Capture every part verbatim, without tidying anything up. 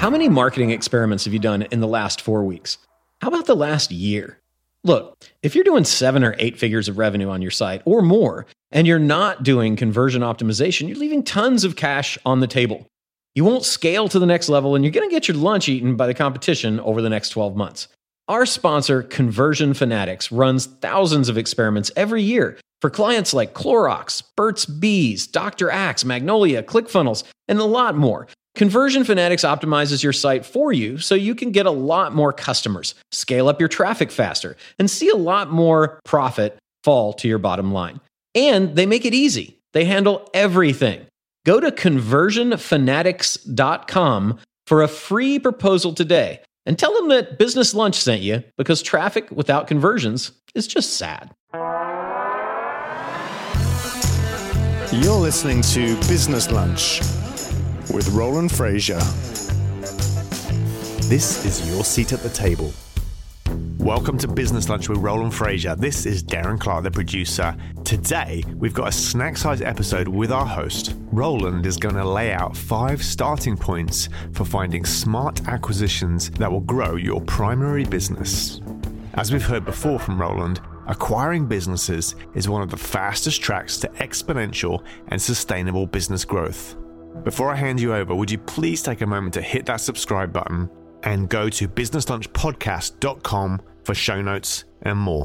How many marketing experiments have you done in the last four weeks? How about the last year? Look, if you're doing seven or eight figures of revenue on your site or more, and you're not doing conversion optimization, you're leaving tons of cash on the table. You won't scale to the next level, and you're going to get your lunch eaten by the competition over the next twelve months. Our sponsor, Conversion Fanatics, runs thousands of experiments every year for clients like Clorox, Burt's Bees, Doctor Axe, Magnolia, ClickFunnels, and a lot more. Conversion Fanatics optimizes your site for you so you can get a lot more customers, scale up your traffic faster, and see a lot more profit fall to your bottom line. And they make it easy. They handle everything. Go to conversion fanatics dot com for a free proposal today and tell them that Business Lunch sent you, because traffic without conversions is just sad. You're listening to Business Lunch with Roland Frasier. This is your seat at the table. Welcome to Business Lunch with Roland Frasier. This is Darren Clark, the producer. Today, we've got a snack-sized episode with our host. Roland is going to lay out five starting points for finding smart acquisitions that will grow your primary business. As we've heard before from Roland, acquiring businesses is one of the fastest tracks to exponential and sustainable business growth. Before I hand you over, would you please take a moment to hit that subscribe button and go to business lunch podcast dot com for show notes and more.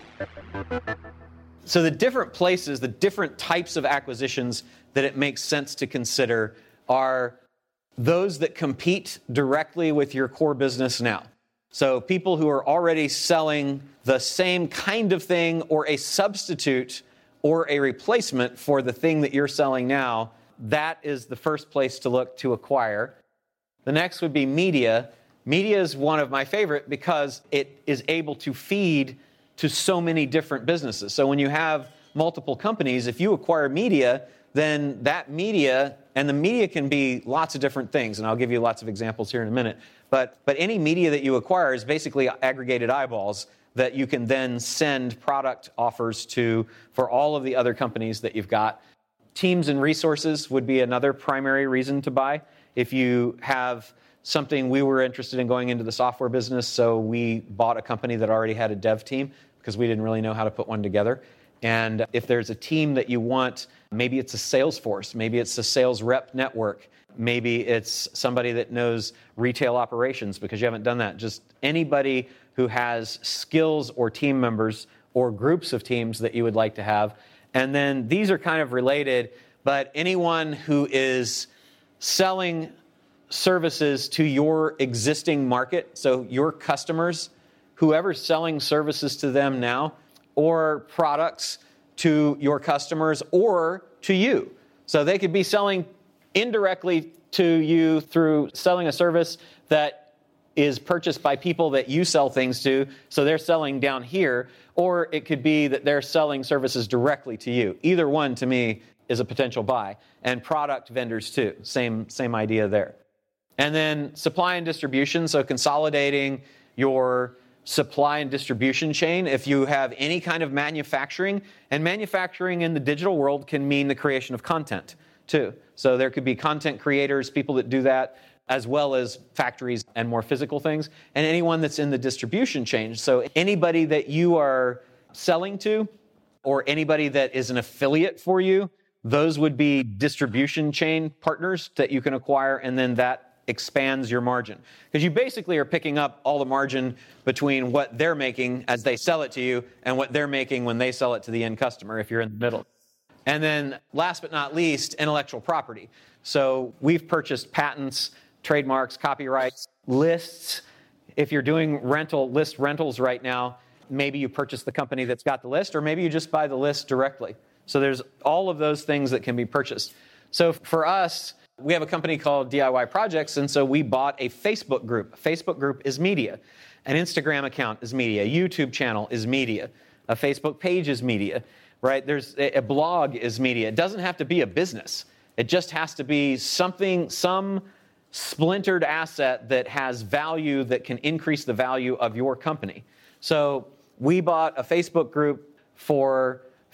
So the different places, the different types of acquisitions that it makes sense to consider are those that compete directly with your core business now. So people who are already selling the same kind of thing or a substitute or a replacement for the thing that you're selling now, that is the first place to look to acquire. The next would be media. Media is one of my favorite because it is able to feed to so many different businesses. So when you have multiple companies, if you acquire media, then that media, and the media can be lots of different things, and I'll give you lots of examples here in a minute, but, but any media that you acquire is basically aggregated eyeballs that you can then send product offers to for all of the other companies that you've got. Teams and resources would be another primary reason to buy. If you have something, we were interested in going into the software business, so we bought a company that already had a dev team because we didn't really know how to put one together. And if there's a team that you want, maybe it's a sales force, maybe it's a sales rep network, maybe it's somebody that knows retail operations because you haven't done that. Just anybody who has skills or team members or groups of teams that you would like to have. And then these are kind of related, but anyone who is selling services to your existing market, so your customers, whoever's selling services to them now, or products to your customers or to you. So they could be selling indirectly to you through selling a service that is purchased by people that you sell things to, so they're selling down here, or it could be that they're selling services directly to you. Either one, to me, is a potential buy. And product vendors, too. Same, same idea there. And then supply and distribution, so consolidating your supply and distribution chain. If you have any kind of manufacturing, and manufacturing in the digital world can mean the creation of content, too. So there could be content creators, people that do that, as well as factories and more physical things, and anyone that's in the distribution chain. So anybody that you are selling to, or anybody that is an affiliate for you, those would be distribution chain partners that you can acquire, and then that expands your margin. Because you basically are picking up all the margin between what they're making as they sell it to you and what they're making when they sell it to the end customer, if you're in the middle. And then last but not least, intellectual property. So we've purchased patents, trademarks, copyrights, lists. If you're doing rental list rentals right now, maybe you purchase the company that's got the list, or maybe you just buy the list directly. So there's all of those things that can be purchased. So for us, we have a company called D I Y Projects, and so we bought a Facebook group. A Facebook group is media. An Instagram account is media. A YouTube channel is media. A Facebook page is media, right? There's a, a blog is media. It doesn't have to be a business. It just has to be something, some splintered asset that has value that can increase the value of your company. So we bought a Facebook group for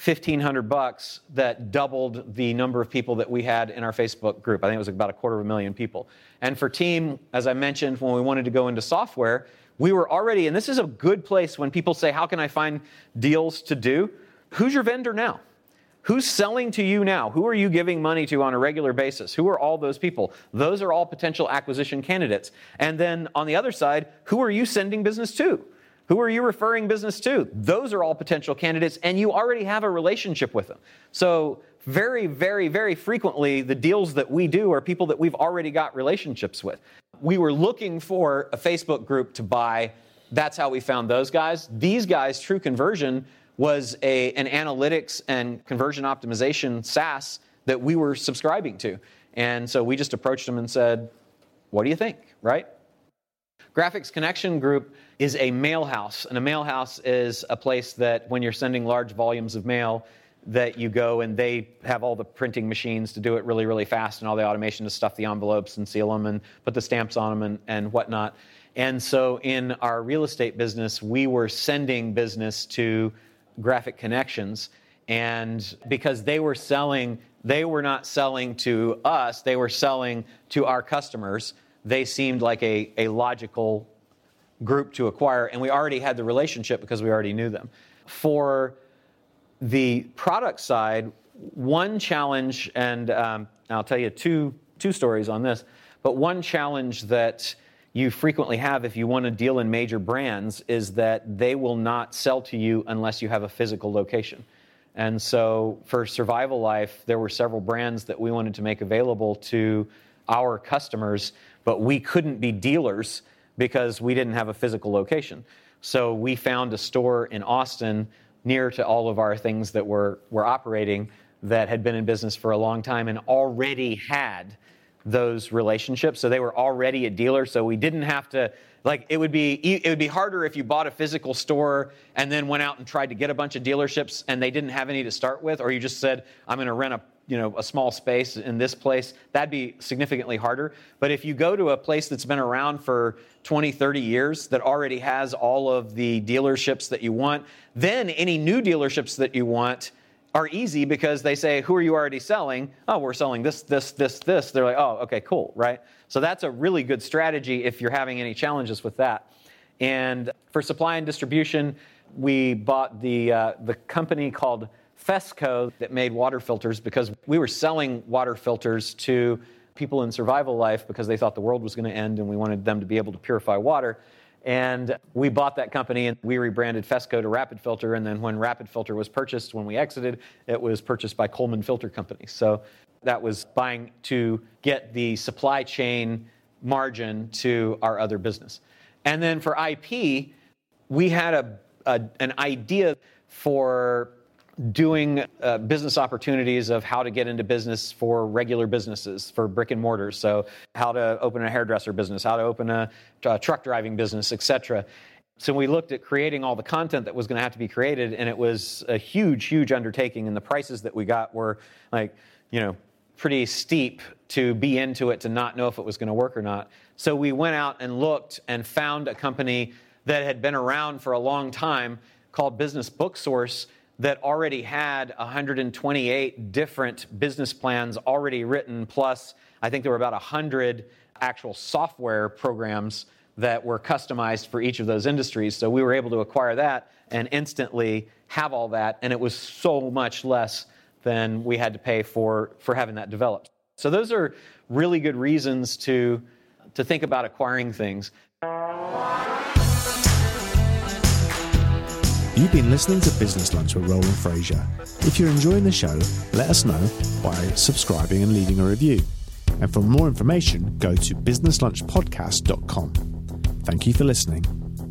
fifteen hundred bucks that doubled the number of people that we had in our Facebook group. I think it was about a quarter of a million people. And for Team, as I mentioned, when we wanted to go into software, we were already, and this is a good place when people say, how can I find deals to do? Who's your vendor now? Who's selling to you now? Who are you giving money to on a regular basis? Who are all those people? Those are all potential acquisition candidates. And then on the other side, who are you sending business to? Who are you referring business to? Those are all potential candidates, and you already have a relationship with them. So very, very, very frequently, the deals that we do are people that we've already got relationships with. We were looking for a Facebook group to buy. That's how we found those guys. These guys, True Conversion, was a, an analytics and conversion optimization SaaS that we were subscribing to. And so we just approached them and said, what do you think, right? Graphics Connection Group is a mail house, and a mail house is a place that when you're sending large volumes of mail, that you go and they have all the printing machines to do it really, really fast and all the automation to stuff the envelopes and seal them and put the stamps on them and, and whatnot. And so in our real estate business, we were sending business to Graphic Connections, and because they were selling, they were not selling to us, they were selling to our customers. They seemed like a, a logical group to acquire, and we already had the relationship because we already knew them. For the product side, one challenge, and um, I'll tell you two two stories on this, but one challenge that you frequently have if you want to deal in major brands is that they will not sell to you unless you have a physical location. And so for Survival Life, there were several brands that we wanted to make available to our customers, but we couldn't be dealers because we didn't have a physical location. So we found a store in Austin near to all of our things that were, were operating that had been in business for a long time and already had those relationships. So they were already a dealer, so we didn't have to, like, it would be it would be harder if you bought a physical store and then went out and tried to get a bunch of dealerships and they didn't have any to start with, or you just said, I'm going to rent a you know a small space in this place. That'd be significantly harder. But if you go to a place that's been around for twenty, thirty years that already has all of the dealerships that you want, then any new dealerships that you want are easy because they say, who are you already selling? Oh, we're selling this, this, this, this. They're like, oh, okay, cool, right? So that's a really good strategy if you're having any challenges with that. And for supply and distribution, we bought the uh, the company called Fesco that made water filters because we were selling water filters to people in Survival Life because they thought the world was going to end and we wanted them to be able to purify water. And we bought that company and we rebranded Fesco to Rapid Filter. And then when Rapid Filter was purchased, when we exited, it was purchased by Coleman Filter Company. So that was buying to get the supply chain margin to our other business. And then for I P, we had a, a an idea for doing uh, business opportunities of how to get into business for regular businesses, for brick and mortars. So how to open a hairdresser business, how to open a, a truck driving business, et cetera. So we looked at creating all the content that was going to have to be created, and it was a huge, huge undertaking, and the prices that we got were like, you know, pretty steep to be into it, to not know if it was going to work or not. So we went out and looked and found a company that had been around for a long time called Business Book Source, that already had one hundred twenty-eight different business plans already written, plus I think there were about one hundred actual software programs that were customized for each of those industries. So we were able to acquire that and instantly have all that, and it was so much less than we had to pay for, for having that developed. So those are really good reasons to, to think about acquiring things. You've been listening to Business Lunch with Roland Frasier. If you're enjoying the show, let us know by subscribing and leaving a review. And for more information, go to business lunch podcast dot com. Thank you for listening.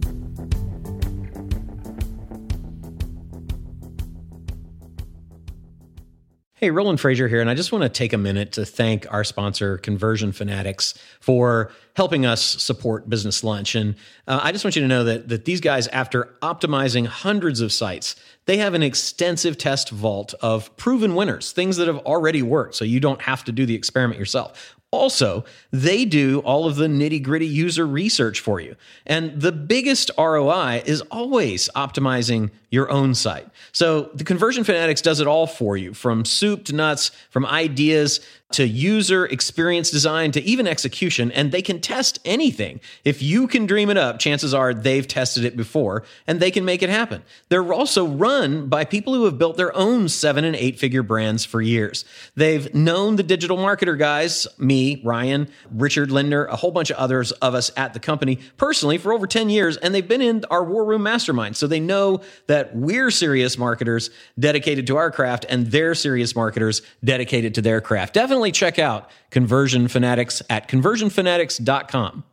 Hey, Roland Frasier here, and I just want to take a minute to thank our sponsor, Conversion Fanatics, for helping us support Business Lunch. And uh, I just want you to know that, that these guys, after optimizing hundreds of sites, they have an extensive test vault of proven winners, things that have already worked, so you don't have to do the experiment yourself. Also, they do all of the nitty-gritty user research for you. And the biggest R O I is always optimizing your own site. So the Conversion Fanatics does it all for you, from soup to nuts, from ideas to user experience design to even execution, and they can test anything. If you can dream it up, chances are they've tested it before, and they can make it happen. They're also run by people who have built their own seven and eight figure brands for years. They've known the digital marketer guys, me, Ryan, Richard Lindner, a whole bunch of others of us at the company personally for over ten years, and they've been in our War Room Mastermind. So they know that we're serious marketers dedicated to our craft, and they're serious marketers dedicated to their craft. Definitely check out Conversion Fanatics at conversion fanatics dot com.